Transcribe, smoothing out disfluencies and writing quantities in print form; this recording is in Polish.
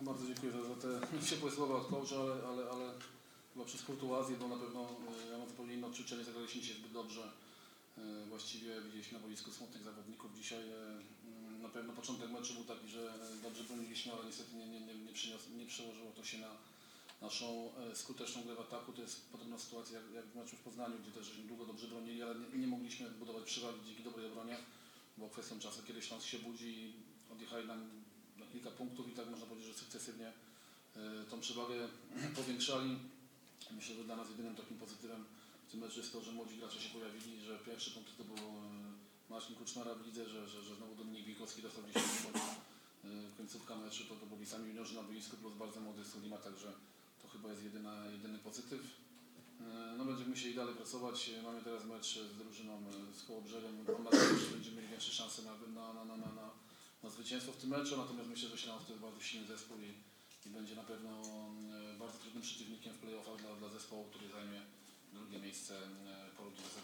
bardzo dziękuję za te ciepłe słowa od coacha, ale chyba przez kurtuazję, bo na pewno ja mam zupełnie inne odczucia, nie zagraliśmy się zbyt dobrze. Właściwie widzieliśmy na boisku smutnych zawodników dzisiaj. Na pewno początek meczu był taki, że dobrze broniliśmy, ale niestety nie przełożyło to się na naszą skuteczną grę w ataku. To jest podobna sytuacja jak w meczu w Poznaniu, gdzie też długo dobrze bronili, ale nie mogliśmy budować przewagi dzięki dobrej obronie, bo kwestią czasu, kiedy Śląsk się budzi i odjechali nam na kilka punktów i tak można powiedzieć, że sukcesywnie tą przewagę powiększali. Myślę, że dla nas jedynym takim pozytywem w tym meczu jest to, że młodzi gracze się pojawili, że pierwszy punkt to był Marcin Kuczmara w lidze, że znowu Dominik Wilkowski dostał gdzieś końcówka meczu, to byli sami juniorzy na boisku plus bardzo młody Sulima, także to chyba jest jedyny pozytyw. No będziemy musieli dalej pracować. Mamy teraz mecz z drużyną z Kołobrzegiem. Mam nadzieję, że będziemy mieli większe szanse na zwycięstwo w tym meczu, natomiast myślę, że Śląsk to jest bardzo silny zespół i będzie na pewno bardzo trudnym przeciwnikiem w play-offach dla zespołu, który zajmie drugie miejsce po rundzie